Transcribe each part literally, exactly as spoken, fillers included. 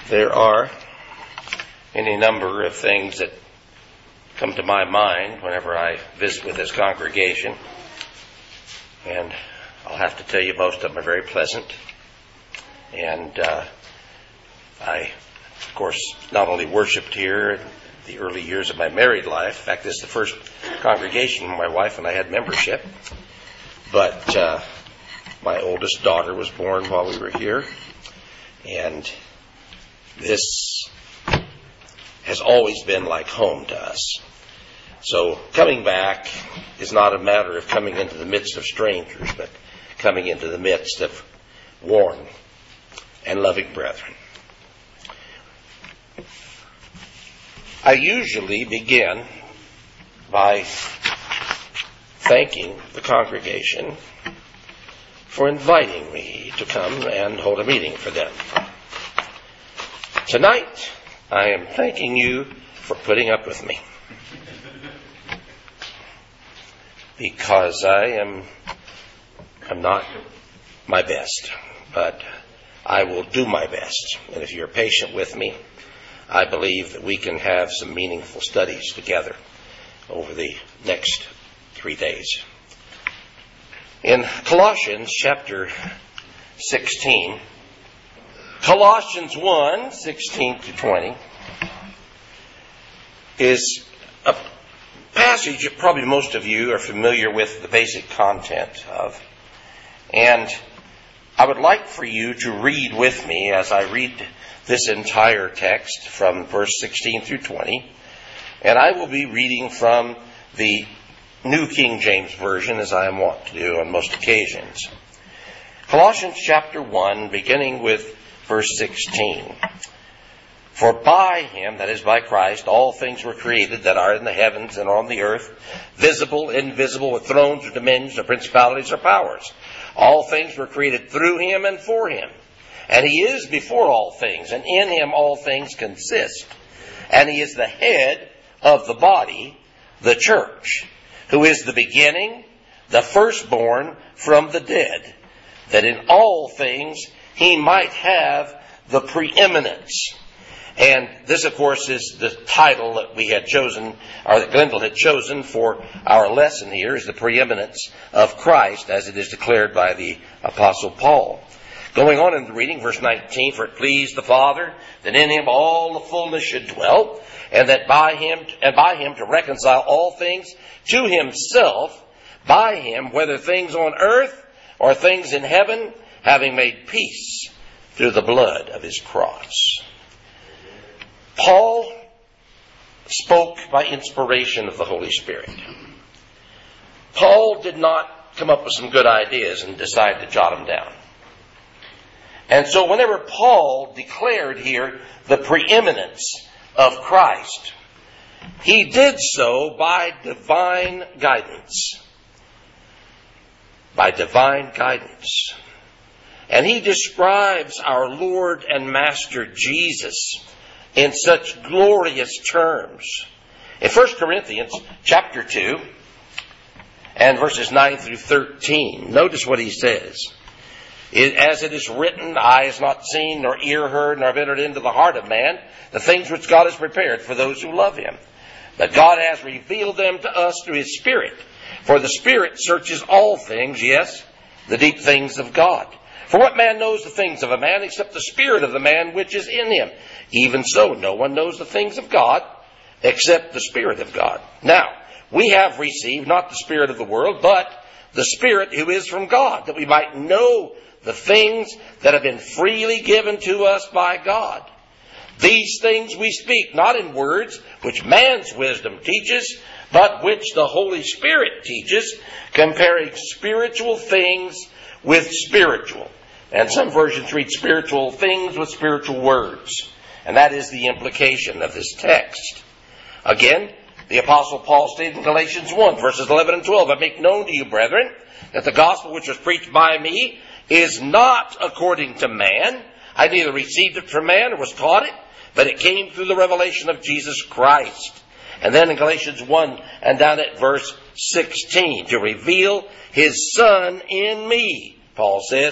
There are any number of things that come to my mind whenever I visit with this congregation, and I'll have to tell you most of them are very pleasant. And uh, I, of course, not only worshipped here in the early years of my married life. In fact, this is the first congregation my wife and I had membership. But uh, my oldest daughter was born while we were here, and this has always been like home to us. So coming back is not a matter of coming into the midst of strangers, but coming into the midst of warm and loving brethren. I usually begin by thanking the congregation for inviting me to come and hold a meeting for them. Tonight, I am thanking you for putting up with me, because I am I'm not my best, but I will do my best. And if you're patient with me, I believe that we can have some meaningful studies together over the next three days. In Colossians chapter sixteen, Colossians one, sixteen to twenty, is a passage that probably most of you are familiar with the basic content of. And I would like for you to read with me as I read this entire text from verse sixteen through twenty. And I will be reading from the New King James Version, as I am wont to do on most occasions. Colossians chapter one, beginning with verse sixteen. For by him, that is by Christ, all things were created that are in the heavens and on the earth, visible, invisible, with thrones or dominions or principalities or powers. All things were created through him and for him. And he is before all things, and in him all things consist. And he is the head of the body, the church, who is the beginning, the firstborn from the dead, that in all things he might have the preeminence. And this, of course, is the title that we had chosen, or that Glendale had chosen for our lesson here, is the preeminence of Christ, as it is declared by the Apostle Paul. Going on in the reading, verse nineteen, for it pleased the Father that in him all the fullness should dwell, and that by him, and by him to reconcile all things to himself, by him, whether things on earth or things in heaven, having made peace through the blood of his cross. Paul spoke by inspiration of the Holy Spirit. Paul did not come up with some good ideas and decide to jot them down. And so whenever Paul declared here the preeminence of Christ, he did so by divine guidance. By divine guidance. And he describes our Lord and Master Jesus in such glorious terms. In First Corinthians chapter two and verses nine through thirteen, notice what he says. As it is written, eye has not seen, nor ear heard, nor have entered into the heart of man, the things which God has prepared for those who love him. But God has revealed them to us through his Spirit. For the Spirit searches all things, yes, the deep things of God. For what man knows the things of a man except the spirit of the man which is in him? Even so, no one knows the things of God except the Spirit of God. Now, we have received not the spirit of the world, but the Spirit who is from God, that we might know the things that have been freely given to us by God. These things we speak, not in words which man's wisdom teaches, but which the Holy Spirit teaches, comparing spiritual things with spiritual. And some versions read spiritual things with spiritual words. And that is the implication of this text. Again, the Apostle Paul stated in Galatians one, verses eleven and twelve, I make known to you, brethren, that the gospel which was preached by me is not according to man. I neither received it from man or was taught it, but it came through the revelation of Jesus Christ. And then in Galatians one and down at verse sixteen, to reveal his Son in me, Paul says,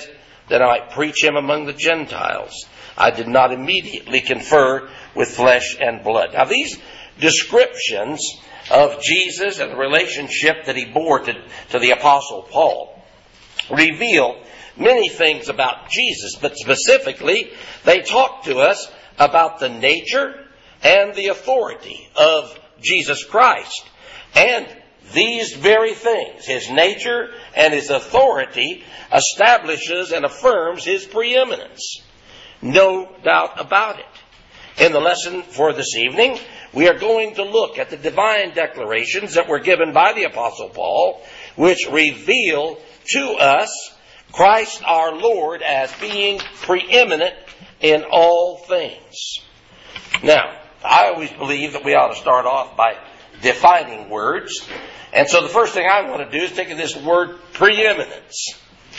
that I might preach him among the Gentiles. I did not immediately confer with flesh and blood. Now these descriptions of Jesus and the relationship that he bore to, to the Apostle Paul reveal many things about Jesus, but specifically they talk to us about the nature and the authority of Jesus Christ. And these very things, his nature and his authority, establishes and affirms his preeminence. No doubt about it. In the lesson for this evening, we are going to look at the divine declarations that were given by the Apostle Paul, which reveal to us Christ our Lord as being preeminent in all things. Now, I always believe that we ought to start off by defining words. And so the first thing I want to do is take this word preeminence.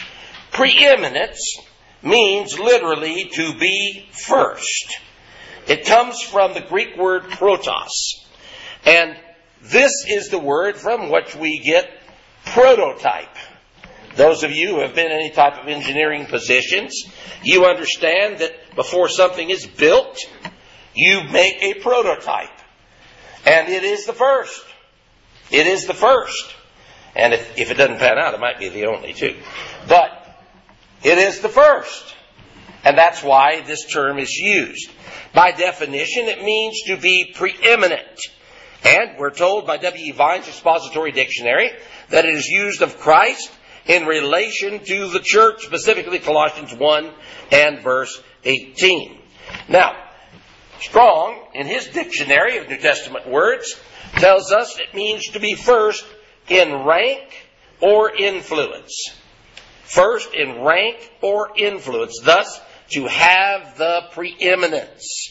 Preeminence means literally to be first. It comes from the Greek word protos. And this is the word from which we get prototype. Those of you who have been in any type of engineering positions, you understand that before something is built, you make a prototype. And it is the first. It is the first. And if, if it doesn't pan out, it might be the only too. But it is the first. And that's why this term is used. By definition, it means to be preeminent. And we're told by W E Vine's Expository Dictionary that it is used of Christ in relation to the church, specifically Colossians one and verse eighteen. Now, Strong, in his dictionary of New Testament words, tells us it means to be first in rank or influence. First in rank or influence. Thus, to have the preeminence.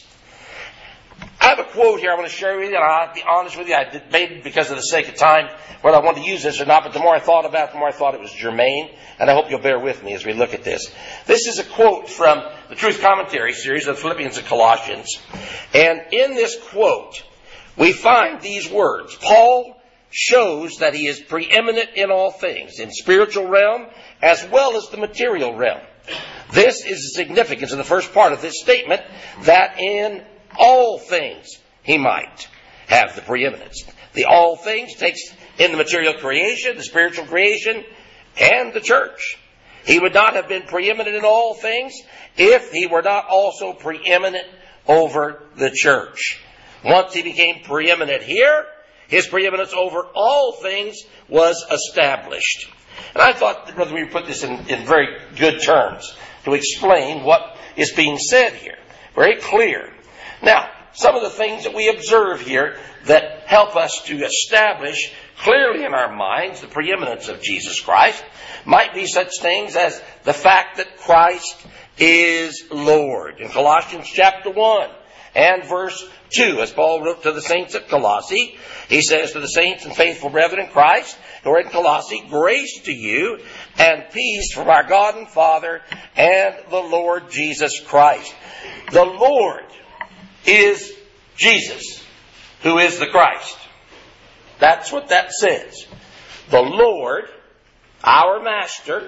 I have a quote here I want to share with you, and I'll be honest with you, I debated because of the sake of time whether I want to use this or not, but the more I thought about it, the more I thought it was germane, and I hope you'll bear with me as we look at this. This is a quote from the Truth Commentary series of Philippians and Colossians, and in this quote, we find these words. Paul shows that he is preeminent in all things, in spiritual realm as well as the material realm. This is the significance of the first part of this statement, that in all things he might have the preeminence. The all things takes in the material creation, the spiritual creation, and the church. He would not have been preeminent in all things if he were not also preeminent over the church. Once he became preeminent here, his preeminence over all things was established. And I thought that we put this in, in very good terms to explain what is being said here. Very clear. Now, some of the things that we observe here that help us to establish clearly in our minds the preeminence of Jesus Christ might be such things as the fact that Christ is Lord. In Colossians chapter one and verse two, as Paul wrote to the saints at Colossae, he says, to the saints and faithful brethren in Christ who are in Colossae, grace to you and peace from our God and Father and the Lord Jesus Christ. The Lord is Jesus, who is the Christ. That's what that says. The Lord, our Master,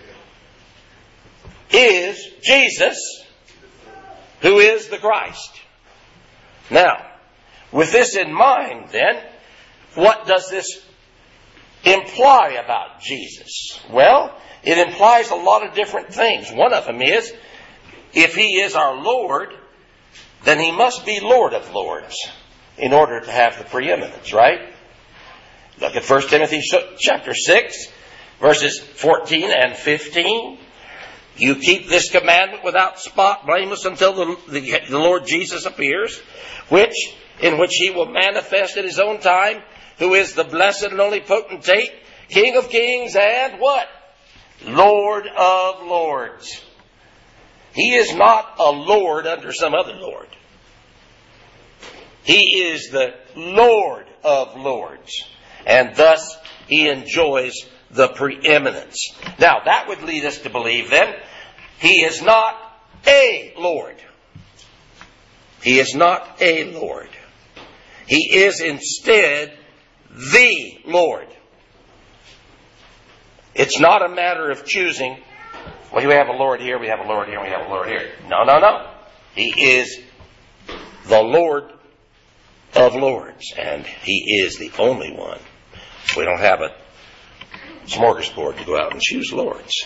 is Jesus, who is the Christ. Now, with this in mind, then, what does this imply about Jesus? Well, it implies a lot of different things. One of them is, if he is our Lord, then he must be Lord of Lords in order to have the preeminence, right? Look at First Timothy chapter six, verses fourteen and fifteen. You keep this commandment without spot, blameless, until the, the, the Lord Jesus appears, which in which he will manifest at his own time, who is the blessed and only potentate, King of kings, and what? Lord of lords. He is not a Lord under some other Lord. He is the Lord of lords. And thus he enjoys the preeminence. Now, that would lead us to believe then, he is not a Lord. He is not a Lord. He is instead the Lord. It's not a matter of choosing Well, we have a Lord here, we have a Lord here, we have a Lord here. No, no, no. He is the Lord of Lords, and He is the only one. We don't have a smorgasbord to go out and choose lords.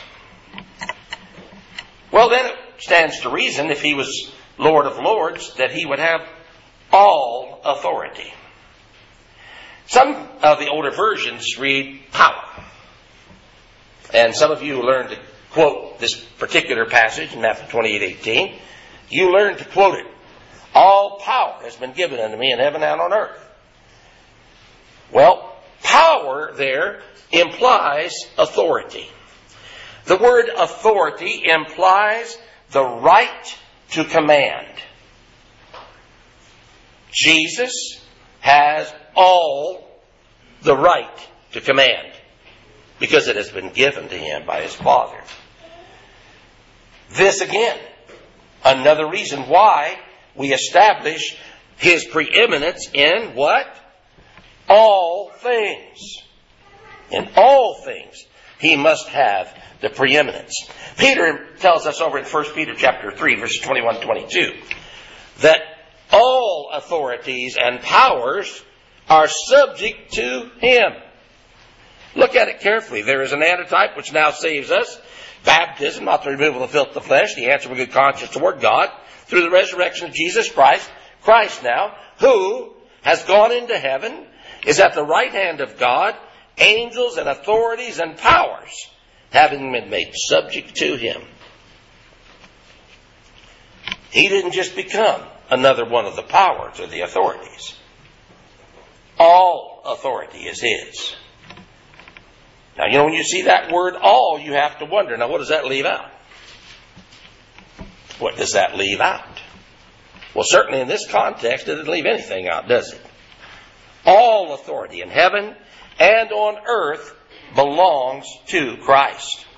Well, then it stands to reason, if He was Lord of Lords, that He would have all authority. Some of the older versions read power. And some of you learned to quote this particular passage in Matthew twenty-eight eighteen. You learned to quote it. All power has been given unto me in heaven and on earth. Well, power there implies authority. The word authority implies the right to command. Jesus has all the right to command because it has been given to Him by His Father. This again, another reason why we establish His preeminence in what? All things. In all things, He must have the preeminence. Peter tells us over in First Peter chapter three, verses twenty-one and twenty-two, that all authorities and powers are subject to Him. Look at it carefully. There is an antitype which now saves us. Baptism, not the removal of the filth of the flesh, the answer of a good conscience toward God, through the resurrection of Jesus Christ. Christ now, who has gone into heaven, is at the right hand of God, angels and authorities and powers having been made subject to Him. He didn't just become another one of the powers or the authorities. All authority is His. Now, you know, when you see that word all, you have to wonder, now what does that leave out? What does that leave out? Well, certainly in this context, it doesn't leave anything out, does it? All authority in heaven and on earth belongs to Christ.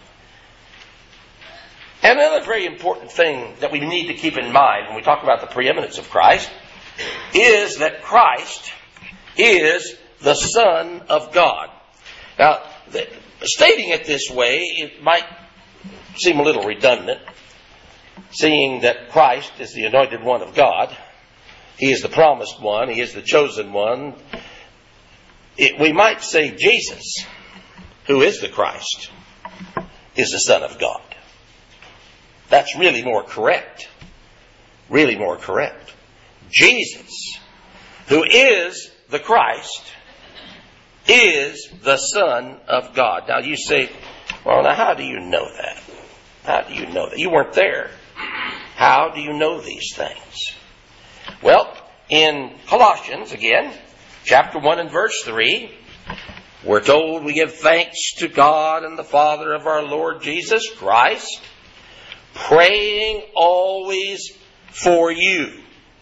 And another very important thing that we need to keep in mind when we talk about the preeminence of Christ is that Christ is the Son of God. Now, the, stating it this way, it might seem a little redundant, seeing that Christ is the anointed one of God. He is the promised one. He is the chosen one. It, we might say Jesus, who is the Christ, is the Son of God. That's really more correct. Really more correct. Jesus, who is the Christ, is the Son of God. Now you say, well, now how do you know that? How do you know that? You weren't there. How do you know these things? Well, in Colossians, again, chapter one and verse three, we're told we give thanks to God and the Father of our Lord Jesus Christ, praying always for you.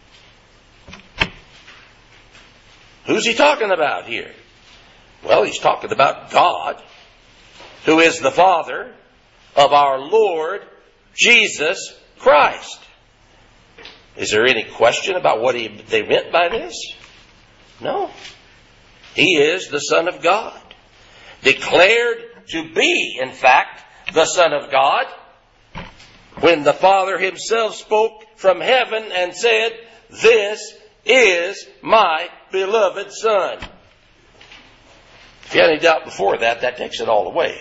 Who's he talking about here? Well, he's talking about God, who is the Father of our Lord Jesus Christ. Is there any question about what he, they meant by this? No. He is the Son of God, declared to be, in fact, the Son of God, when the Father Himself spoke from heaven and said, "This is my beloved Son." If you had any doubt before that, that takes it all away.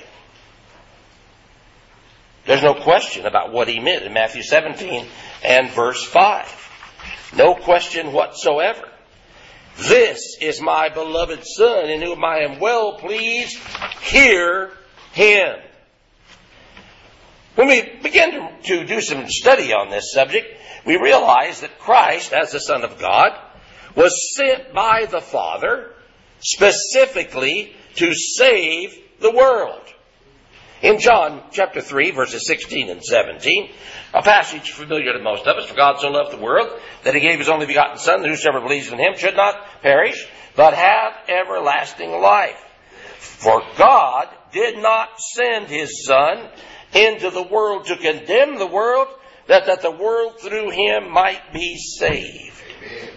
There's no question about what He meant in Matthew seventeen and verse five. No question whatsoever. This is my beloved Son, in whom I am well pleased. Hear Him. When we begin to, to do some study on this subject, we realize that Christ, as the Son of God, was sent by the Father specifically to save the world. In John chapter three, verses sixteen and seventeen, a passage familiar to most of us, "For God so loved the world that He gave His only begotten Son, that whosoever believes in Him should not perish, but have everlasting life. For God did not send His Son into the world to condemn the world, that, that the world through Him might be saved." Amen.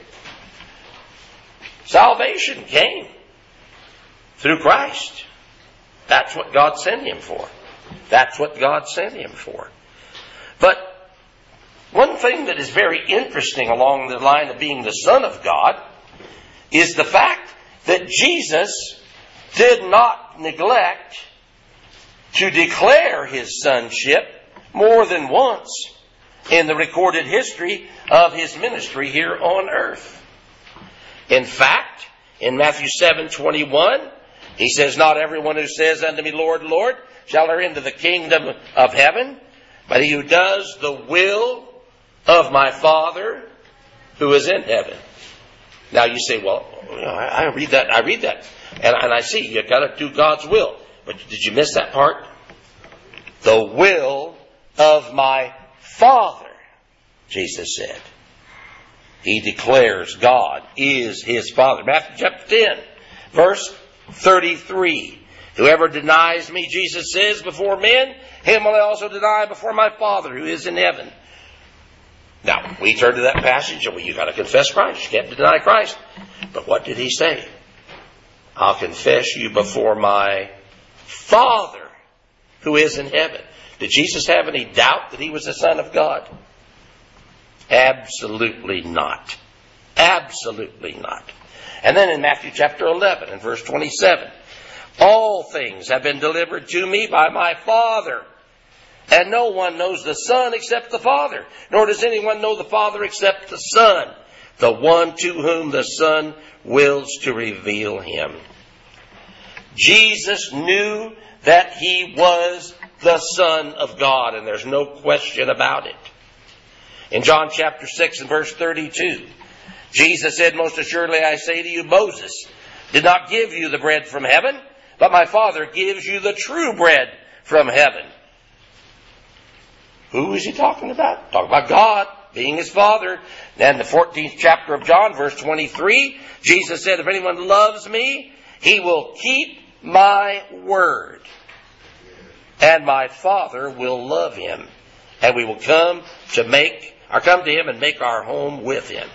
Salvation came through Christ. That's what God sent Him for. That's what God sent him for. But one thing that is very interesting along the line of being the Son of God is the fact that Jesus did not neglect to declare his sonship more than once in the recorded history of his ministry here on earth. In fact, in Matthew seven twenty-one, he says, "Not everyone who says unto me, Lord, Lord, shall enter into the kingdom of heaven, but he who does the will of my Father who is in heaven." Now you say, well, you know, I, I read that, I read that, and, and I see you've got to do God's will. But did you miss that part? The will of my Father, Jesus said. He declares God is his Father. Matthew chapter ten, verse thirty-three. "Whoever denies me," Jesus says, "before men, him will I also deny before my Father who is in heaven." Now, we turn to that passage, and well, you've got to confess Christ. You can't deny Christ. But what did he say? "I'll confess you before my Father who is in heaven." Did Jesus have any doubt that he was the Son of God? Absolutely not. Absolutely not. And then in Matthew chapter eleven and verse twenty-seven, "All things have been delivered to me by my Father. And no one knows the Son except the Father, nor does anyone know the Father except the Son, the one to whom the Son wills to reveal him." Jesus knew that he was the Son of God, and there's no question about it. In John chapter six and verse thirty-two, Jesus said, "Most assuredly I say to you, Moses did not give you the bread from heaven, but my Father gives you the true bread from heaven." Who is he talking about? Talking about God being his Father. Then the fourteenth chapter of John, verse twenty-three, Jesus said, "If anyone loves me, he will keep my word. And my Father will love him. And we will come to make, or come to him and make our home with him."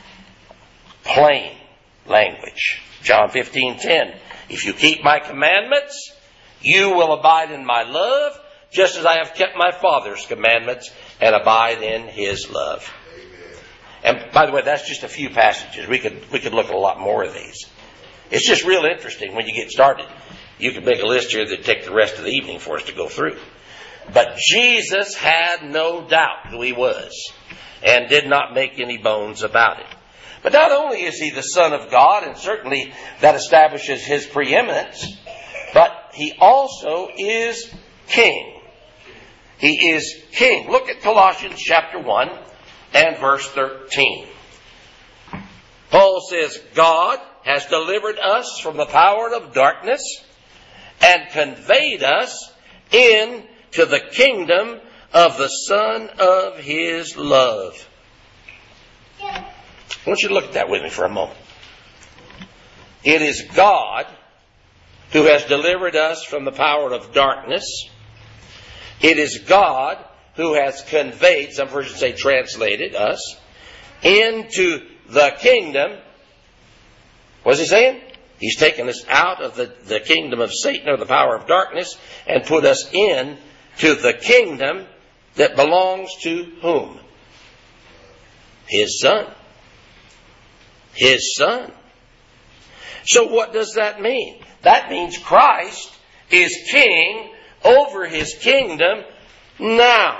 Plain language. John fifteen ten. "If you keep my commandments, you will abide in my love, just as I have kept my Father's commandments and abide in his love." Amen. And by the way, that's just a few passages. We could we could look at a lot more of these. It's just real interesting when you get started. You could make a list here that'd take the rest of the evening for us to go through. But Jesus had no doubt who he was, and did not make any bones about it. But not only is he the Son of God, and certainly that establishes his preeminence, but he also is King. He is King. Look at Colossians chapter one and verse thirteen. Paul says, "God has delivered us from the power of darkness and conveyed us into the kingdom of the Son of his love." I want you to look at that with me for a moment. It is God who has delivered us from the power of darkness. It is God who has conveyed, some versions say translated us, into the kingdom. What's he saying? He's taken us out of the, the kingdom of Satan, or the power of darkness, and put us in to the kingdom that belongs to whom? His Son. His Son. So what does that mean? That means Christ is king over his kingdom now.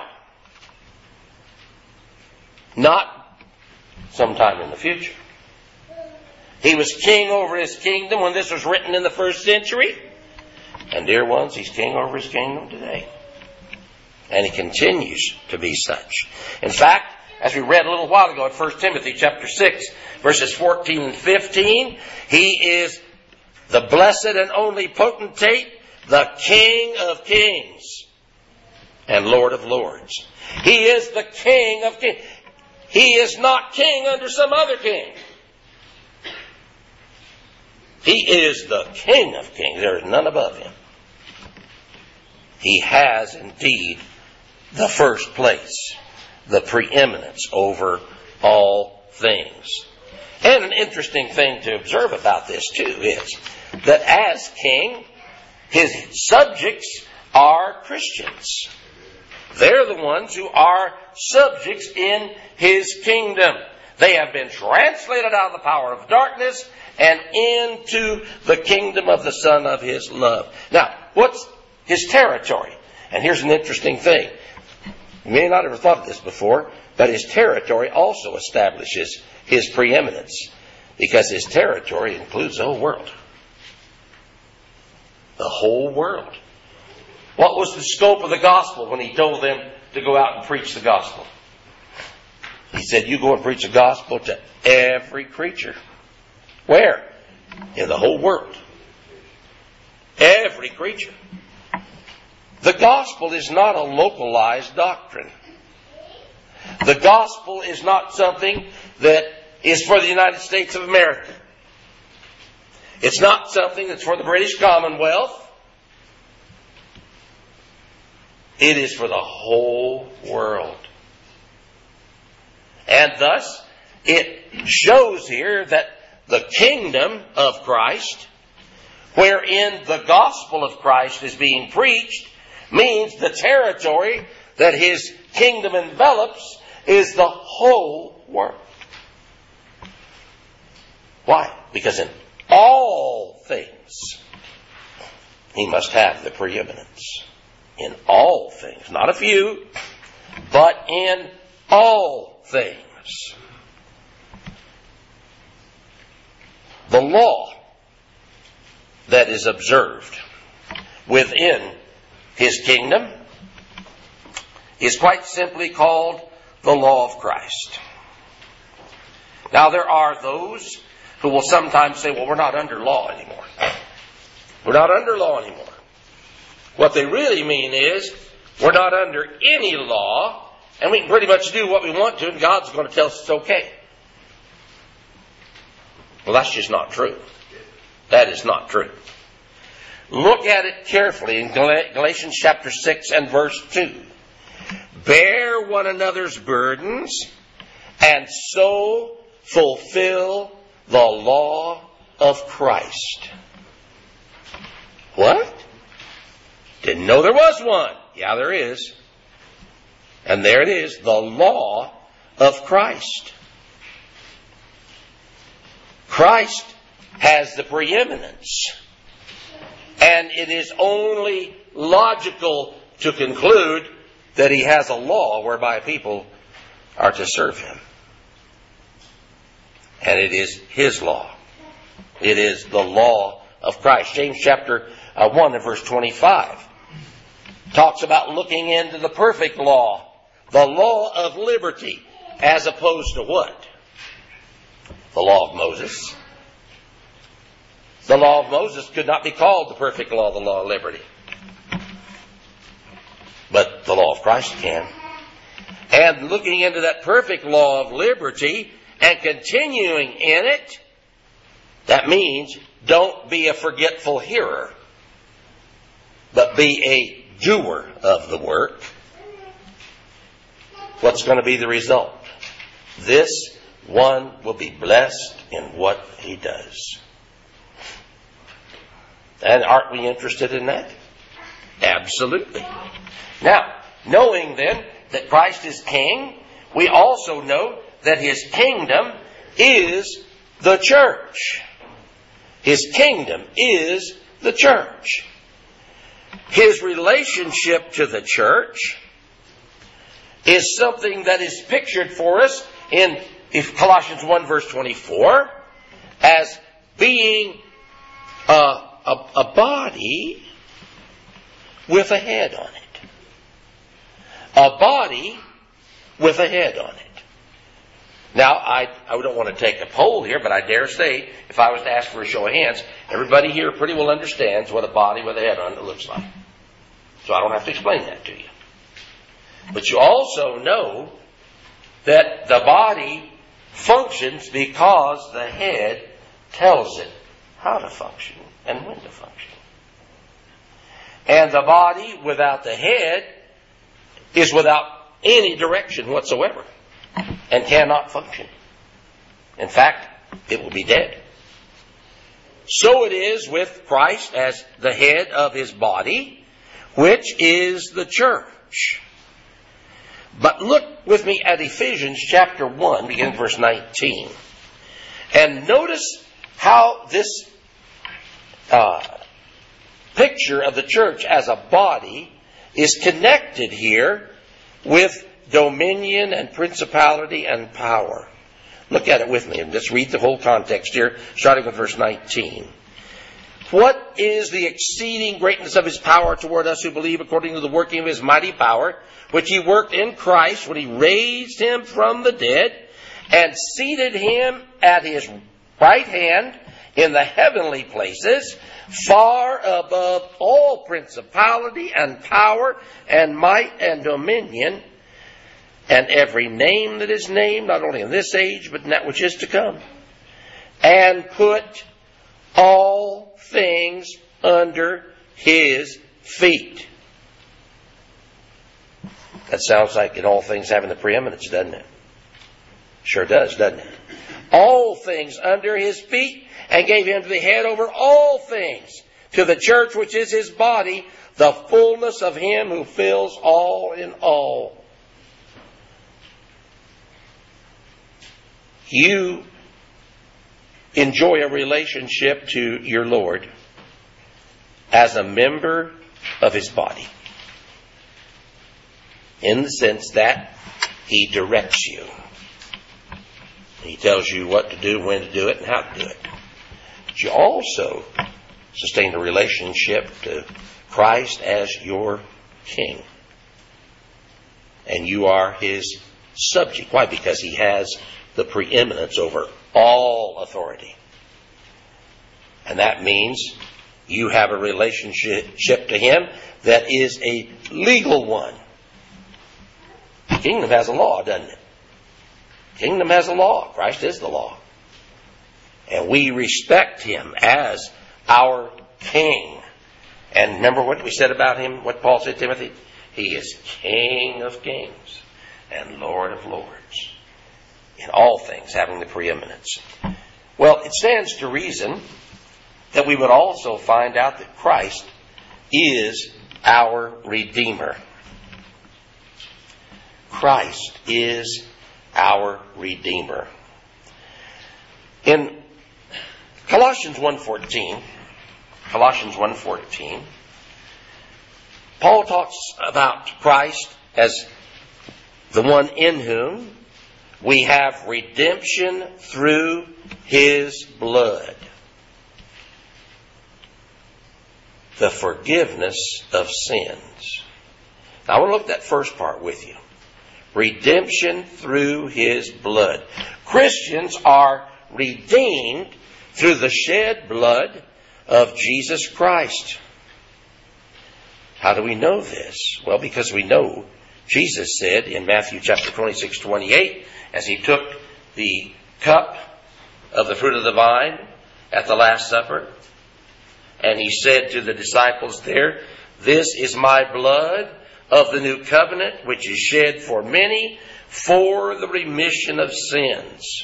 Not sometime in the future. He was king over his kingdom when this was written in the first century. And dear ones, he's king over his kingdom today. And he continues to be such. In fact, as we read a little while ago in First Timothy chapter six, verses fourteen and fifteen, he is the blessed and only potentate, the King of kings and Lord of lords. He is the King of kings. He is not king under some other king. He is the King of kings. There is none above him. He has indeed the first place, the preeminence over all things. And an interesting thing to observe about this too is that as king, his subjects are Christians. They're the ones who are subjects in His kingdom. They have been translated out of the power of darkness and into the kingdom of the Son of His love. Now, what's His territory? And here's an interesting thing. You may not have ever thought of this before, but His territory also establishes His preeminence, because His territory includes the whole world. The whole world. What was the scope of the gospel when He told them to go out and preach the gospel? He said, you go and preach the gospel to every creature. Where? In the whole world. Every creature. The gospel is not a localized doctrine. The gospel is not something that is for the United States of America. It's not something that's for the British Commonwealth. It is for the whole world. And thus, it shows here that the kingdom of Christ, wherein the gospel of Christ is being preached, means the territory that His kingdom envelops is the whole world. Why? Because in all things, He must have the preeminence. In all things. Not a few, but in all things. The law that is observed within His kingdom is quite simply called the law of Christ. Now, there are those who will sometimes say, well, we're not under law anymore. We're not under law anymore. What they really mean is, we're not under any law, and we can pretty much do what we want to, and God's going to tell us it's okay. Well, that's just not true. That is not true. Look at it carefully in Galatians chapter six and verse two. Bear one another's burdens, and so fulfill the law of Christ. What? Didn't know there was one. Yeah, there is. And there it is, the law of Christ. Christ has the preeminence. And it is only logical to conclude that He has a law whereby people are to serve Him. And it is His law. It is the law of Christ. James chapter one and verse twenty-five talks about looking into the perfect law, the law of liberty, as opposed to what? The law of Moses. The law of Moses could not be called the perfect law, the law of liberty. But the law of Christ can. And looking into that perfect law of liberty and continuing in it, that means don't be a forgetful hearer, but be a doer of the work. What's going to be the result? This one will be blessed in what he does. And aren't we interested in that? Absolutely. Now, knowing then that Christ is King, we also know that His kingdom is the church. His kingdom is the church. His relationship to the church is something that is pictured for us in Colossians one verse twenty-four as being a, a, a body with a head on it. A body with a head on it. Now, I, I don't want to take a poll here, but I dare say, if I was to ask for a show of hands, everybody here pretty well understands what a body with a head on it looks like. So I don't have to explain that to you. But you also know that the body functions because the head tells it how to function and when to function. And the body without the head is without any direction whatsoever and cannot function. In fact, it will be dead. So it is with Christ as the head of His body, which is the church. But look with me at Ephesians chapter one, beginning at verse nineteen. And notice how this uh, picture of the church as a body is connected here with dominion and principality and power. Look at it with me and just read the whole context here, starting with verse nineteen. What is the exceeding greatness of His power toward us who believe, according to the working of His mighty power, which He worked in Christ when He raised Him from the dead and seated Him at His right hand in the heavenly places, far above all principality and power and might and dominion, and every name that is named, not only in this age, but in that which is to come, and put all things under His feet. That sounds like in all things having the preeminence, doesn't it? Sure does, doesn't it? All things under His feet, and gave Him to be head over all things, to the church which is His body, the fullness of Him who fills all in all. You enjoy a relationship to your Lord as a member of His body, in the sense that He directs you. He tells you what to do, when to do it, and how to do it. But you also sustain a relationship to Christ as your King. And you are His subject. Why? Because He has the preeminence over all authority. And that means you have a relationship to Him that is a legal one. The kingdom has a law, doesn't it? The kingdom has a law. Christ is the law. And we respect Him as our King. And remember what we said about Him, what Paul said to Timothy? He is King of kings and Lord of lords. In all things having the preeminence. Well, it stands to reason that we would also find out that Christ is our Redeemer. Christ is our Redeemer. In Colossians one fourteen, Colossians one fourteen, Paul talks about Christ as the one in whom we have redemption through His blood. The forgiveness of sins. Now I want to look at that first part with you. Redemption through His blood. Christians are redeemed through the shed blood of Jesus Christ. How do we know this? Well, because we know Jesus said in Matthew chapter twenty-six, twenty-eight, as He took the cup of the fruit of the vine at the Last Supper, and He said to the disciples there, "This is my blood of the new covenant, which is shed for many for the remission of sins."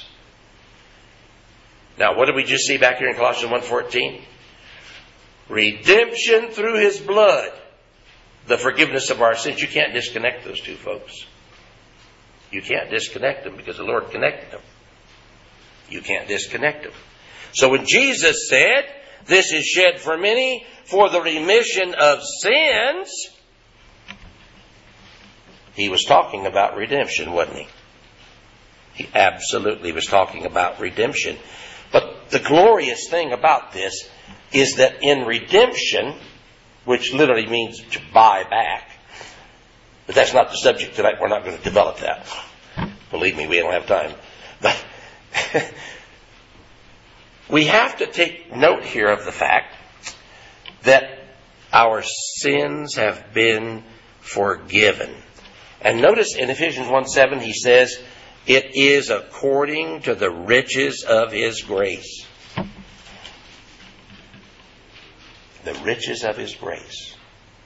Now, what did we just see back here in Colossians one fourteen? Redemption through His blood. The forgiveness of our sins. You can't disconnect those two, folks. You can't disconnect them because the Lord connected them. You can't disconnect them. So when Jesus said, "This is shed for many for the remission of sins," He was talking about redemption, wasn't He? He absolutely was talking about redemption. But the glorious thing about this is that in redemption, which literally means to buy back, but that's not the subject tonight. We're not going to develop that. Believe me, we don't have time. But we have to take note here of the fact that our sins have been forgiven. And notice in Ephesians one seven, he says, "It is according to the riches of His grace." The riches of His grace.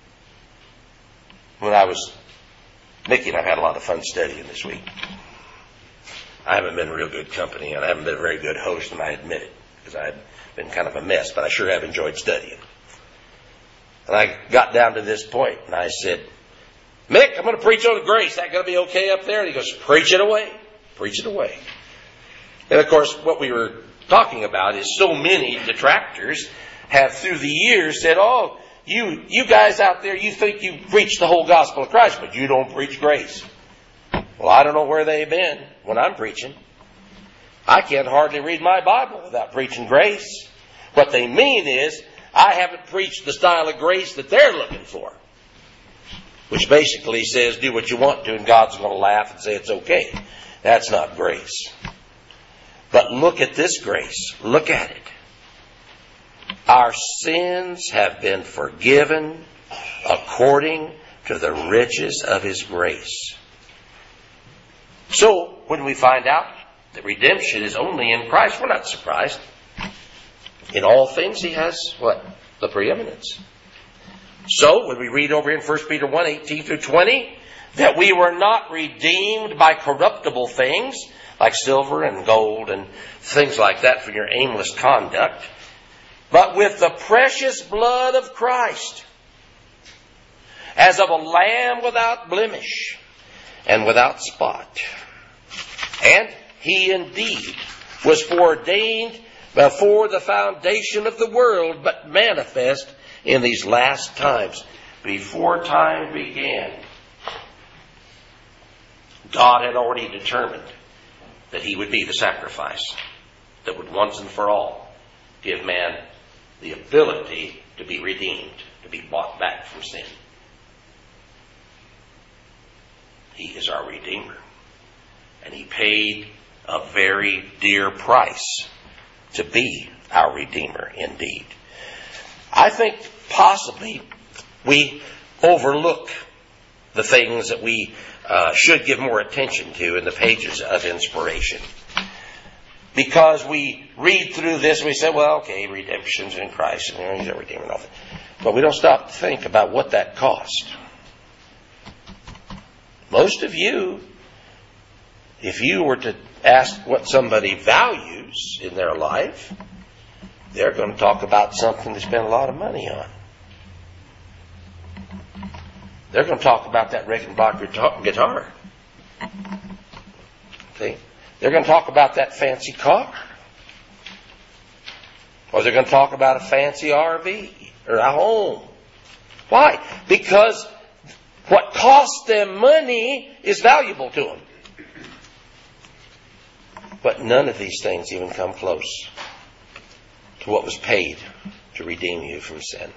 When I was, Mickey and I had a lot of fun studying this week. I haven't been real good company, and I haven't been a very good host, and I admit it, because I've been kind of a mess, but I sure have enjoyed studying. And I got down to this point, and I said, Mick, I'm going to preach on grace. Is that going to be okay up there? And he goes, preach it away. Preach it away. And of course, what we were talking about is so many detractors have through the years said, oh, you, you guys out there, you think you preach the whole gospel of Christ, but you don't preach grace. Well, I don't know where they've been when I'm preaching. I can't hardly read my Bible without preaching grace. What they mean is, I haven't preached the style of grace that they're looking for. Which basically says, do what you want to and God's going to laugh and say it's okay. That's not grace. But look at this grace. Look at it. Our sins have been forgiven according to the riches of His grace. So, when we find out that redemption is only in Christ, we're not surprised. In all things He has, what? The preeminence. So, when we read over in First Peter one, eighteen through twenty, that we were not redeemed by corruptible things, like silver and gold and things like that for your aimless conduct, but with the precious blood of Christ, as of a lamb without blemish and without spot. And He indeed was foreordained before the foundation of the world, but manifest in these last times. Before time began, God had already determined that He would be the sacrifice that would once and for all give man the ability to be redeemed, to be bought back from sin. He is our Redeemer. And He paid a very dear price to be our Redeemer indeed. I think possibly we overlook the things that we uh, should give more attention to in the pages of inspiration. Because we read through this, we say, well, okay, redemption's in Christ, and He's a Redeemer and all that. But we don't stop to think about what that cost. Most of you, if you were to ask what somebody values in their life, they're going to talk about something they spend a lot of money on. They're going to talk about that Rickenbacker guitar. See? They're going to talk about that fancy car. Or they're going to talk about a fancy R V or a home. Why? Because what costs them money is valuable to them. But none of these things even come close to what was paid to redeem you from sin.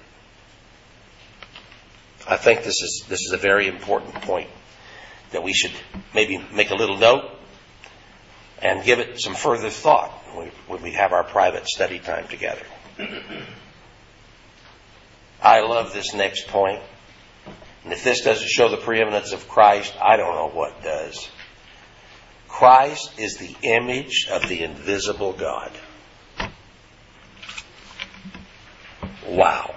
I think this is this is a very important point that we should maybe make a little note and give it some further thought when we have our private study time together. I love this next point. And if this doesn't show the preeminence of Christ, I don't know what does. Christ is the image of the invisible God. Wow.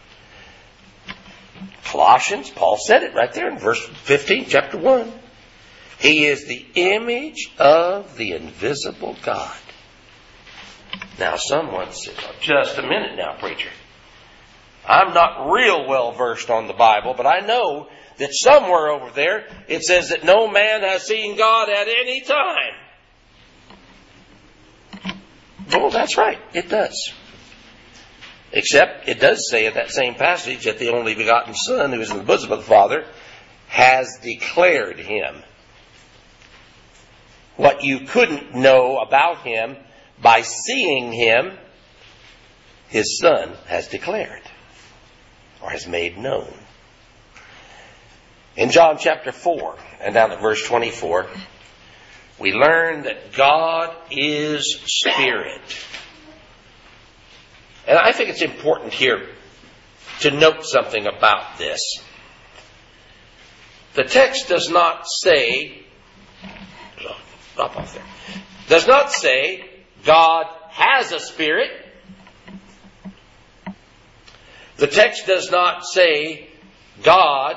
Colossians, Paul said it right there in verse fifteen, chapter one. He is the image of the invisible God. Now someone said, oh, just a minute now, preacher. I'm not real well versed on the Bible, but I know that somewhere over there it says that no man has seen God at any time. Oh, that's right. It does. Except it does say in that same passage that the only begotten Son who is in the bosom of the Father has declared Him. What you couldn't know about Him by seeing Him, His Son has declared or has made known. In John chapter four and down at verse twenty-four, we learn that God is Spirit. And I think it's important here to note something about this. The text does not say, stop off there, does not say God has a spirit. The text does not say God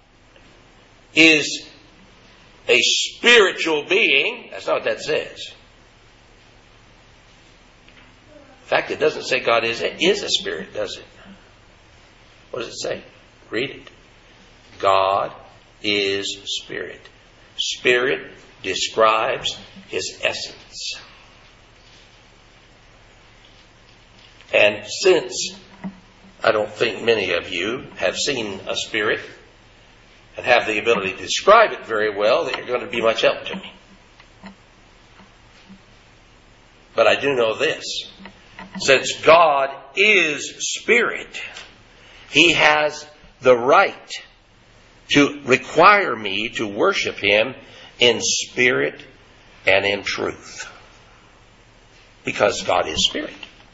is a spiritual being. That's not what that says. In fact, it doesn't say God is a, is a spirit, does it? What does it say? Read it. God is Spirit. Spirit describes His essence. And since I don't think many of you have seen a spirit and have the ability to describe it very well, that you're going to be much help to me. But I do know this. Since God is Spirit, He has the right to require me to worship Him in spirit and in truth. Because God is Spirit.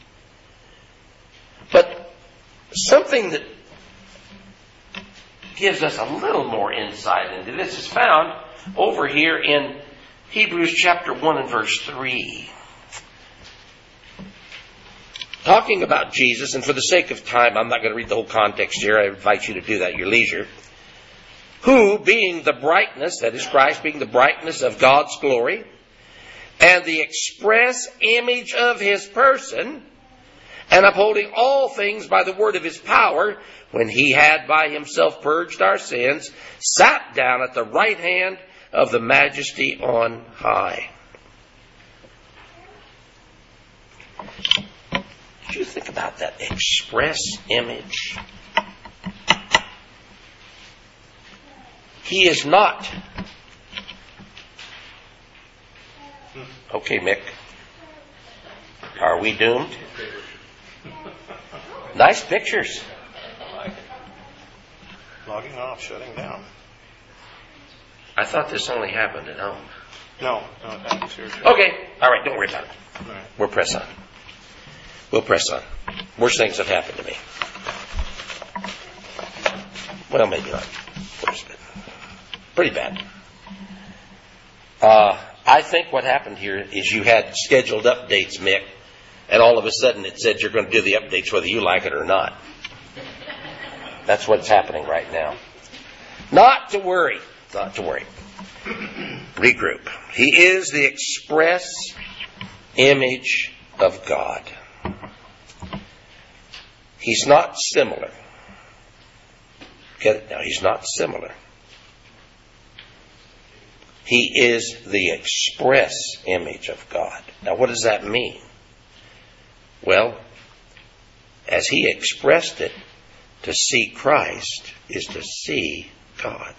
But something that gives us a little more insight into this is found over here in Hebrews chapter one and verse three. Talking about Jesus, and for the sake of time, I'm not going to read the whole context here. I invite you to do that at your leisure. Who, being the brightness, that is Christ, being the brightness of God's glory, and the express image of His person, and upholding all things by the word of His power, when He had by Himself purged our sins, sat down at the right hand of the Majesty on high. Did you think about that express image? He is not. Okay, Mick. Are we doomed? Nice pictures. Logging off, shutting down. I thought this only happened at home. No, no, it happens here. Okay, all right, don't worry about it. All right. We'll press on. We'll press on. Worst things have happened to me. Well, maybe not worst, but pretty bad. Uh, I think what happened here is you had scheduled updates, Mick, and all of a sudden it said you're going to do the updates whether you like it or not. That's what's happening right now. Not to worry. Not to worry. Regroup. He is the express image of God. He's not similar. Get it now. He's not similar. He is the express image of God. Now, what does that mean? Well, as He expressed it, to see Christ is to see God.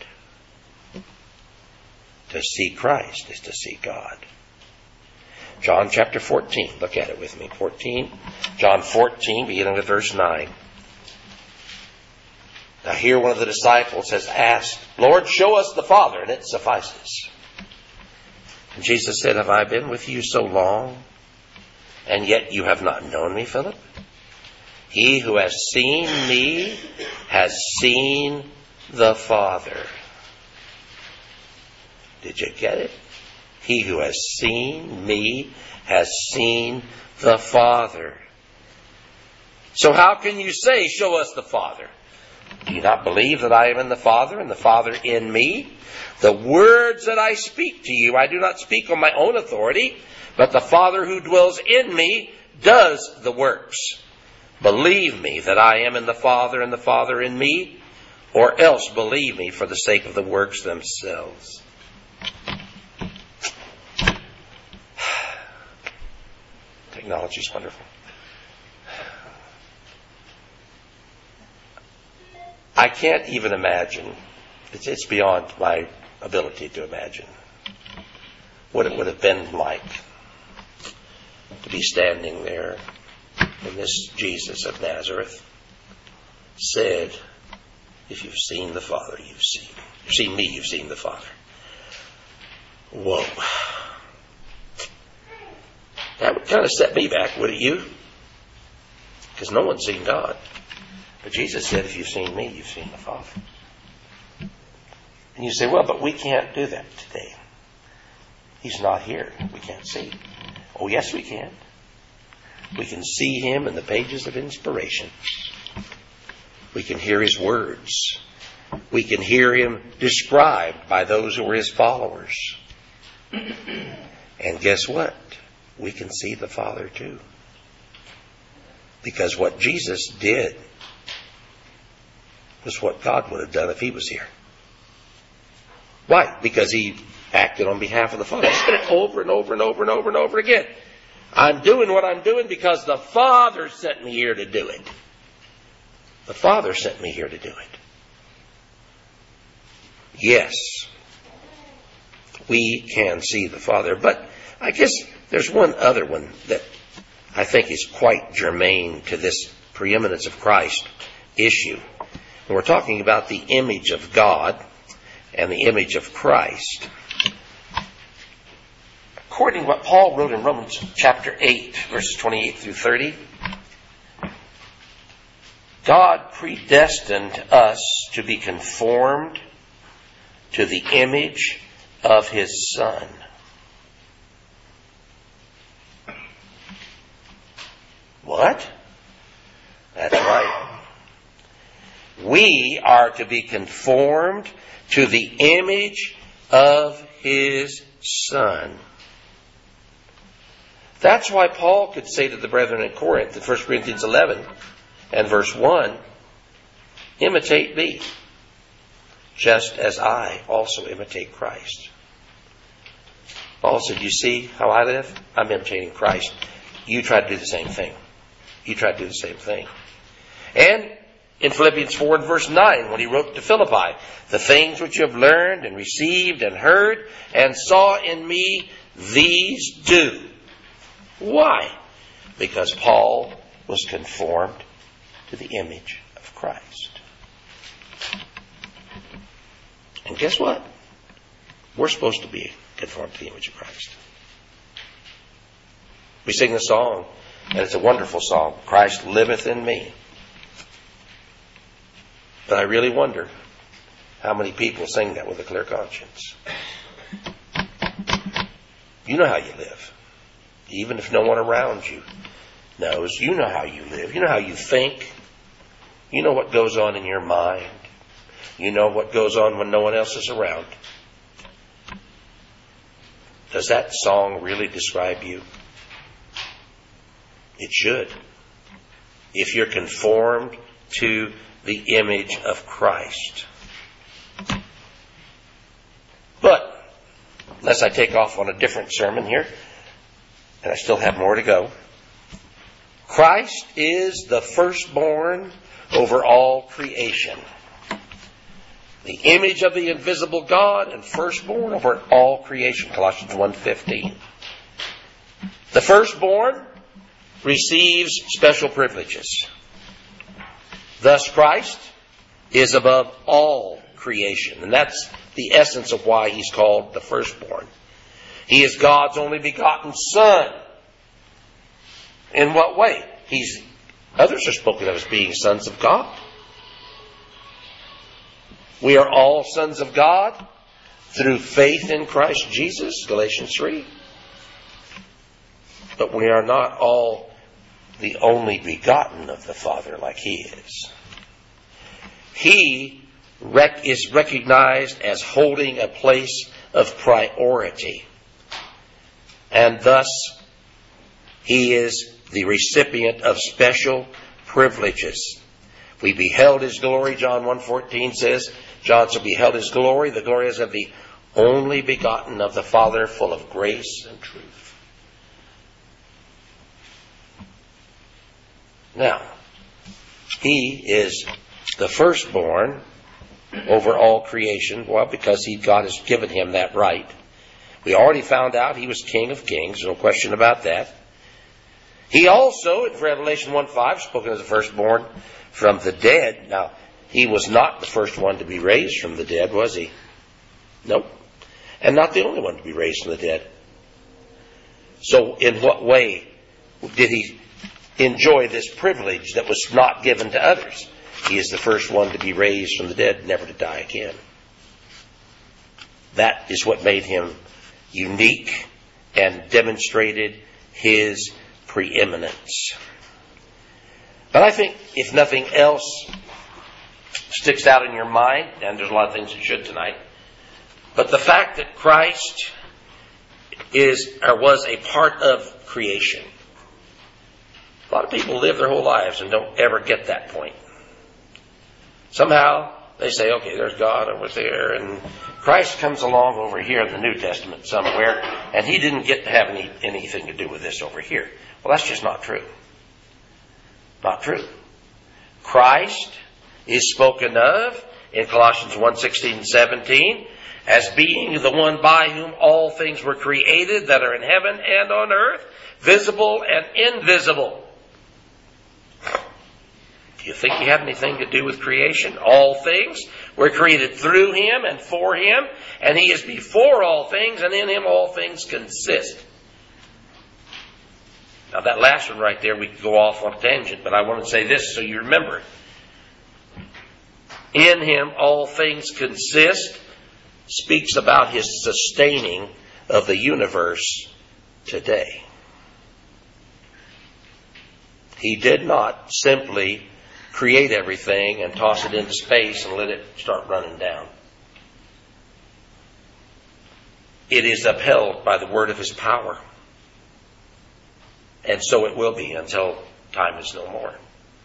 To see Christ is to see God. John chapter fourteen. Look at it with me. fourteen. John fourteen, beginning with verse nine. Now here one of the disciples has asked, Lord, show us the Father, and it suffices. And Jesus said, have I been with you so long, and yet you have not known me, Philip? He who has seen me has seen the Father. Did you get it? He who has seen me has seen the Father. So how can you say, show us the Father? Do you not believe that I am in the Father and the Father in me? The words that I speak to you, I do not speak on my own authority, but the Father who dwells in me does the works. Believe me that I am in the Father and the Father in me, or else believe me for the sake of the works themselves. Technology is wonderful. I can't even imagine. It's, it's beyond my ability to imagine what it would have been like to be standing there when this Jesus of Nazareth said, if you've seen the Father, you've seen. You've seen me, you've seen the Father. Whoa. That would kind of set me back, wouldn't you? Because no one's seen God. But Jesus said, if you've seen me, you've seen the Father. And you say, well, but we can't do that today. He's not here. We can't see. Oh, yes, we can. We can see Him in the pages of inspiration. We can hear His words. We can hear Him described by those who are His followers. And guess what? We can see the Father too. Because what Jesus did is what God would have done if he was here. Why? Because he acted on behalf of the Father. He said it over and over and over and over and over again. I'm doing what I'm doing because the Father sent me here to do it. The Father sent me here to do it. Yes, we can see the Father. But I guess there's one other one that I think is quite germane to this preeminence of Christ issue. And we're talking about the image of God and the image of Christ. According to what Paul wrote in Romans chapter eight, verses twenty-eight through thirty, God predestined us to be conformed to the image of His Son. What? That's right. We are to be conformed to the image of His Son. That's why Paul could say to the brethren in Corinth in First Corinthians eleven and verse one, imitate me, just as I also imitate Christ. Paul said, you see how I live? I'm imitating Christ. You try to do the same thing. You try to do the same thing. And in Philippians four and verse nine, when he wrote to Philippi, the things which you have learned and received and heard and saw in me, these do. Why? Because Paul was conformed to the image of Christ. And guess what? We're supposed to be conformed to the image of Christ. We sing the song, and it's a wonderful song, Christ liveth in me. But I really wonder how many people sing that with a clear conscience. You know how you live. Even if no one around you knows, you know how you live. You know how you think. You know what goes on in your mind. You know what goes on when no one else is around. Does that song really describe you? It should. If you're conformed to the image of Christ. But, unless I take off on a different sermon here, and I still have more to go, Christ is the firstborn over all creation. The image of the invisible God and firstborn over all creation. Colossians one fifteen. The firstborn receives special privileges. Thus Christ is above all creation. And that's the essence of why He's called the firstborn. He is God's only begotten Son. In what way? He's, others are spoken of as being sons of God. We are all sons of God through faith in Christ Jesus, Galatians three. But we are not all the only begotten of the Father like He is. He rec- is recognized as holding a place of priority. And thus, He is the recipient of special privileges. We beheld His glory, John one fourteen says. John so beheld His glory. The glory is of the only begotten of the Father, full of grace and truth. Now, He is the firstborn over all creation. Well, because he, God has given Him that right. We already found out He was King of Kings. No question about that. He also, in Revelation one five, spoken as the firstborn from the dead. Now, He was not the first one to be raised from the dead, was He? Nope. And not the only one to be raised from the dead. So, in what way did He enjoy this privilege that was not given to others? He is the first one to be raised from the dead, never to die again. That is what made Him unique and demonstrated His preeminence. But I think if nothing else sticks out in your mind, and there's a lot of things that should tonight, but the fact that Christ is or was a part of creation. A lot of people live their whole lives and don't ever get that point. Somehow they say, okay, there's God over there, and Christ comes along over here in the New Testament somewhere, and he didn't get to have any, anything to do with this over here. Well, that's just not true. Not true. Christ is spoken of in Colossians one sixteen and seventeen as being the one by whom all things were created that are in heaven and on earth, visible and invisible. Do you think he had anything to do with creation? All things were created through him and for him, and he is before all things, and in him all things consist. Now that last one right there, we could go off on a tangent, but I want to say this so you remember. In him all things consist speaks about his sustaining of the universe today. He did not simply create everything and toss it into space and let it start running down. It is upheld by the word of his power. And so it will be until time is no more.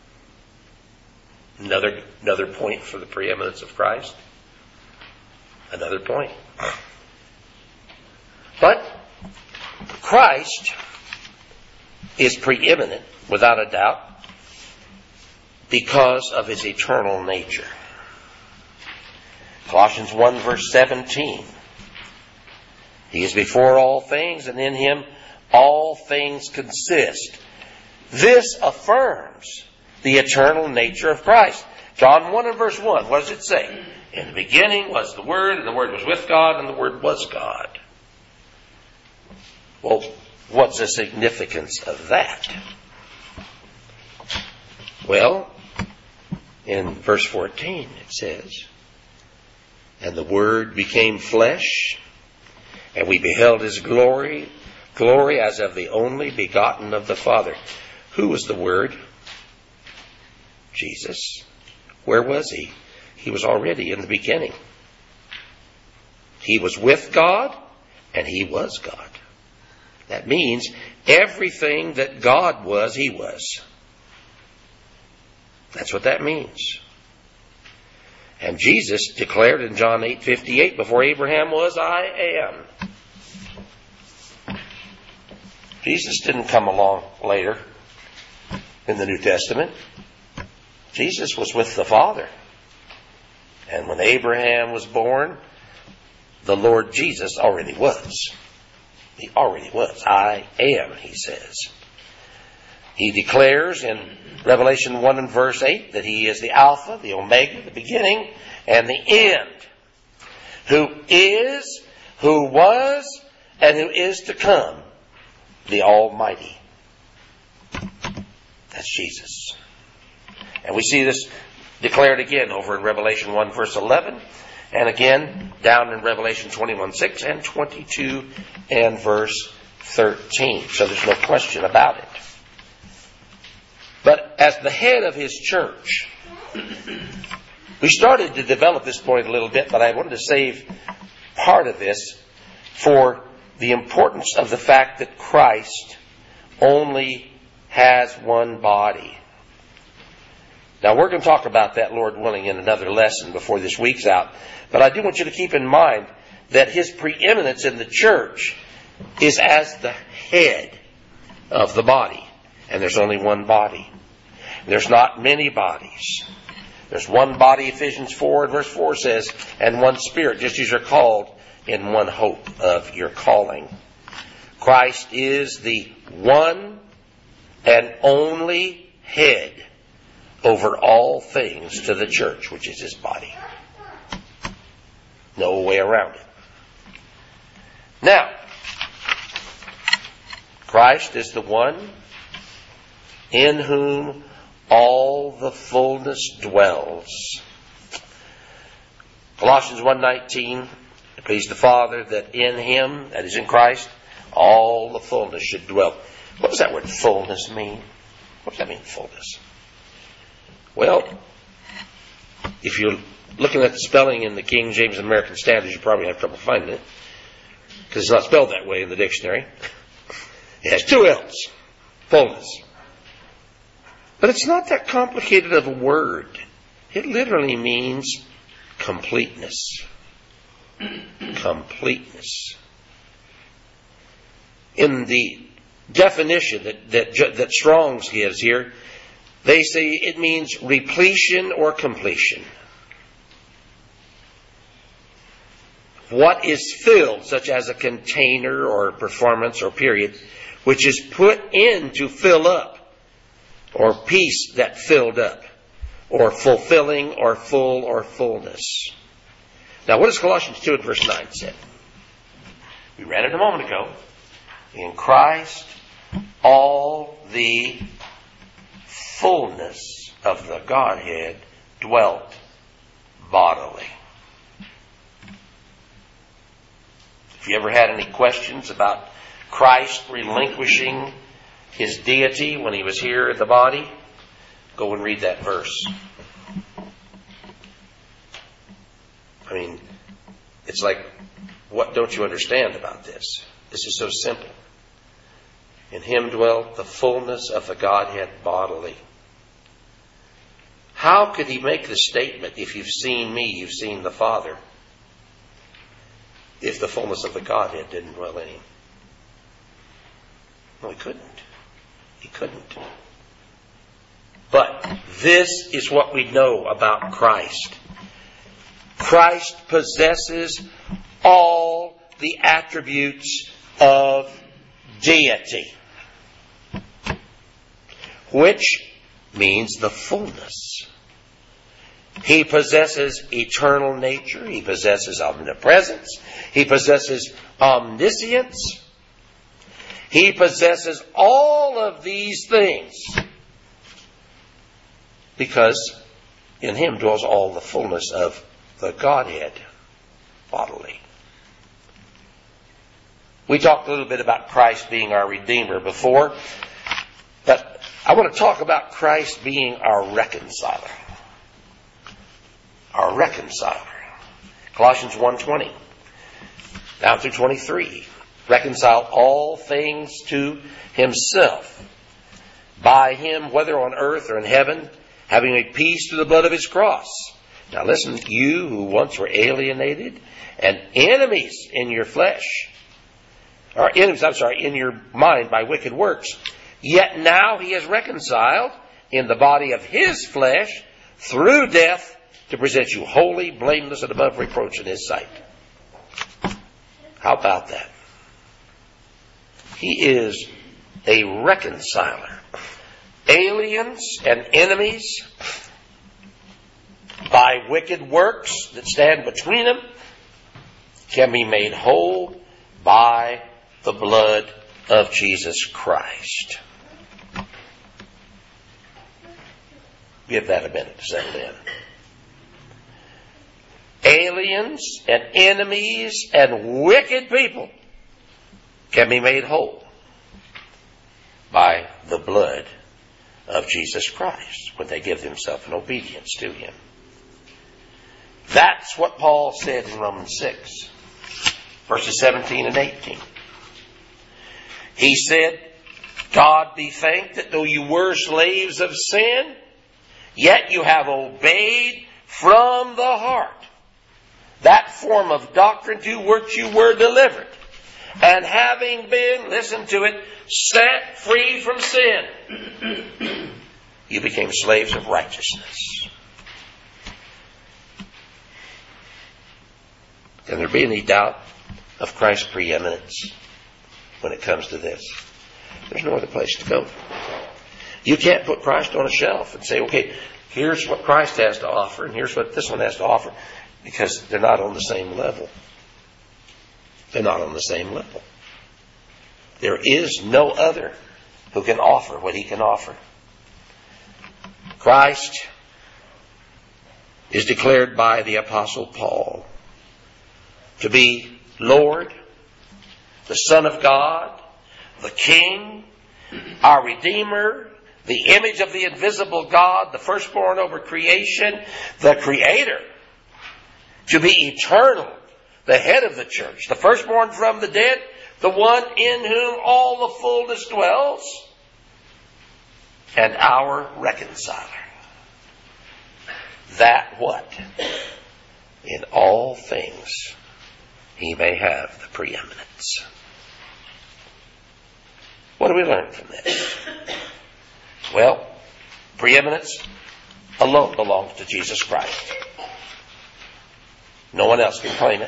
Another, another point for the preeminence of Christ. Another point. But Christ is preeminent, without a doubt, because of his eternal nature. Colossians one verse seventeen. He is before all things, and in him all things consist. This affirms the eternal nature of Christ. John one and verse one, what does it say? In the beginning was the Word, and the Word was with God, and the Word was God. Well, what's the significance of that? Well, in verse fourteen it says, and the Word became flesh, and we beheld his glory, glory as of the only begotten of the Father. Who was the Word? Jesus. Where was he? He was already in the beginning. He was with God, and he was God. That means everything that God was, he was. That's what that means. And Jesus declared in John eight fifty-eight, before Abraham was, I am. Jesus didn't come along later in the New Testament. Jesus was with the Father. And when Abraham was born, the Lord Jesus already was. He already was. I am, he says. He declares in Revelation one and verse eight that he is the Alpha, the Omega, the beginning, and the end. Who is, who was, and who is to come, the Almighty. That's Jesus. And we see this declared again over in Revelation one verse eleven, and again down in Revelation twenty-one six and twenty-two and verse thirteen. So there's no question about it. But as the head of his church, we started to develop this point a little bit, but I wanted to save part of this for the importance of the fact that Christ only has one body. Now, we're going to talk about that, Lord willing, in another lesson before this week's out. But I do want you to keep in mind that his preeminence in the church is as the head of the body. And there's only one body. There's not many bodies. There's one body, Ephesians four and verse four says, and one Spirit, just as you're called in one hope of your calling. Christ is the one and only head over all things to the church, which is his body. No way around it. Now, Christ is the one in whom all the fullness dwells. Colossians one nineteen, it pleased the Father that in him, that is in Christ, all the fullness should dwell. What does that word fullness mean? What does that mean, fullness? Well, if you're looking at the spelling in the King James American Standard, you probably have trouble finding it, because it's not spelled that way in the dictionary. It has two L's. Fullness. But it's not that complicated of a word. It literally means completeness. Completeness. In the definition that, that, that Strong's gives here, they say it means repletion or completion. What is filled, such as a container or performance or period, which is put in to fill up, or piece that filled up, or fulfilling, or full, or fullness. Now, what does Colossians two and verse nine say? We read it a moment ago. In Christ, all the fullness of the Godhead dwelt bodily. If you ever had any questions about Christ relinquishing His deity when He was here in the body, go and read that verse. I mean, it's like, what don't you understand about this? This is so simple. In Him dwelt the fullness of the Godhead bodily. How could He make the statement, if you've seen me, you've seen the Father, if the fullness of the Godhead didn't dwell in Him? No, He couldn't. He couldn't. But this is what we know about Christ. Christ possesses all the attributes of deity, which means the fullness. He possesses eternal nature. He possesses omnipresence. He possesses omniscience. He possesses all of these things because in Him dwells all the fullness of the Godhead bodily. We talked a little bit about Christ being our Redeemer before, but I want to talk about Christ being our reconciler. Our reconciler. Colossians one twenty down through twenty-three. Reconcile all things to Himself. By Him, whether on earth or in heaven, having made peace through the blood of His cross. Now listen, you who once were alienated and enemies in your flesh, or enemies, I'm sorry, in your mind by wicked works, yet now He has reconciled in the body of His flesh through death to present you holy, blameless, and above reproach in His sight. How about that? He is a reconciler. Aliens and enemies by wicked works that stand between them can be made whole by the blood of Jesus Christ. Give that a minute to settle in. Aliens and enemies and wicked people can be made whole by the blood of Jesus Christ when they give themselves in obedience to Him. That's what Paul said in Romans six, verses seventeen and eighteen. He said, God be thanked that though you were slaves of sin, yet you have obeyed from the heart that form of doctrine to which you were delivered. And having been, listen to it, set free from sin, you became slaves of righteousness. Can there be any doubt of Christ's preeminence when it comes to this? There's no other place to go. You can't put Christ on a shelf and say, okay, here's what Christ has to offer and here's what this one has to offer, because they're not on the same level. They're not on the same level. There is no other who can offer what He can offer. Christ is declared by the Apostle Paul to be Lord, the Son of God, the King, our Redeemer, the image of the invisible God, the firstborn over creation, the Creator, to be eternal, the head of the church, the firstborn from the dead, the one in whom all the fullness dwells, and our reconciler. that what? In all things he may have the preeminence. What do we learn from this? Well, preeminence alone belongs to Jesus Christ. No one else can claim it.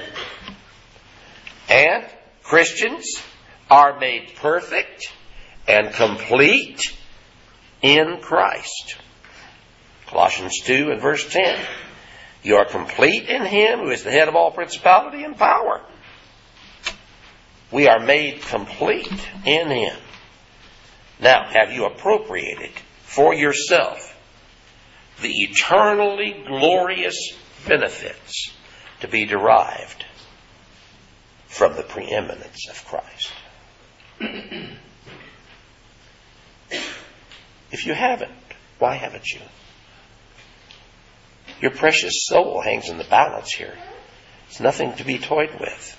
And Christians are made perfect and complete in Christ. Colossians two and verse ten. You are complete in Him who is the head of all principality and power. We are made complete in Him. Now, have you appropriated for yourself the eternally glorious benefits to be derived from the preeminence of Christ? If you haven't, why haven't you? Your precious soul hangs in the balance here. It's nothing to be toyed with.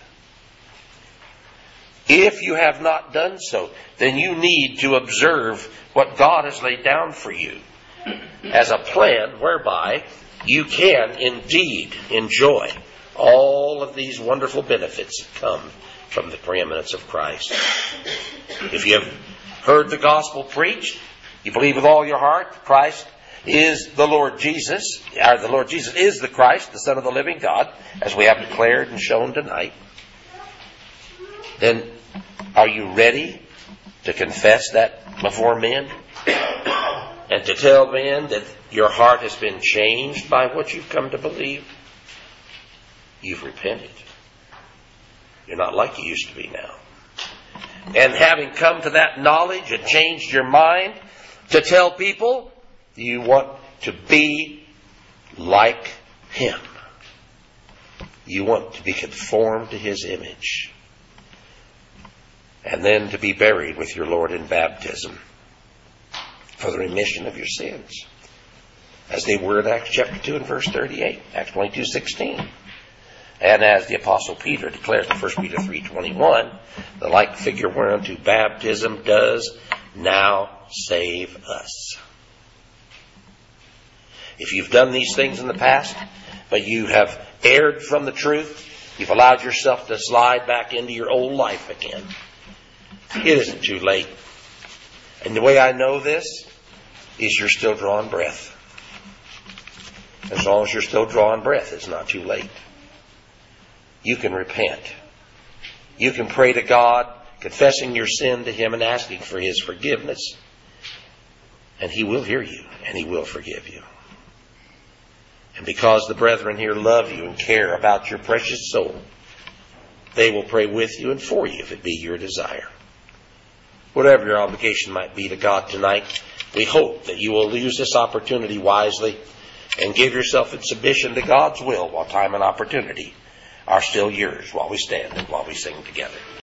If you have not done so, then you need to observe what God has laid down for you as a plan whereby you can indeed enjoy all of these wonderful benefits that come from the preeminence of Christ. If you have heard the gospel preached, you believe with all your heart Christ is the Lord Jesus, or the Lord Jesus is the Christ, the Son of the living God, as we have declared and shown tonight, then are you ready to confess that before men? And to tell men that your heart has been changed by what you've come to believe? You've repented. You're not like you used to be now. And having come to that knowledge and changed your mind, to tell people you want to be like Him. You want to be conformed to His image. And then to be buried with your Lord in baptism for the remission of your sins, as they were in Acts chapter two and verse thirty-eight, Acts twenty-two sixteen. And as the Apostle Peter declares in First Peter three twenty-one, the like figure whereunto baptism does now save us. If you've done these things in the past, but you have erred from the truth, you've allowed yourself to slide back into your old life again, it isn't too late. And the way I know this is you're still drawing breath. As long as you're still drawing breath, it's not too late. You can repent. You can pray to God, confessing your sin to Him and asking for His forgiveness. And He will hear you, and He will forgive you. And because the brethren here love you and care about your precious soul, they will pray with you and for you if it be your desire. Whatever your obligation might be to God tonight, we hope that you will use this opportunity wisely and give yourself in submission to God's will while time and opportunity are still yours, while we stand and while we sing together.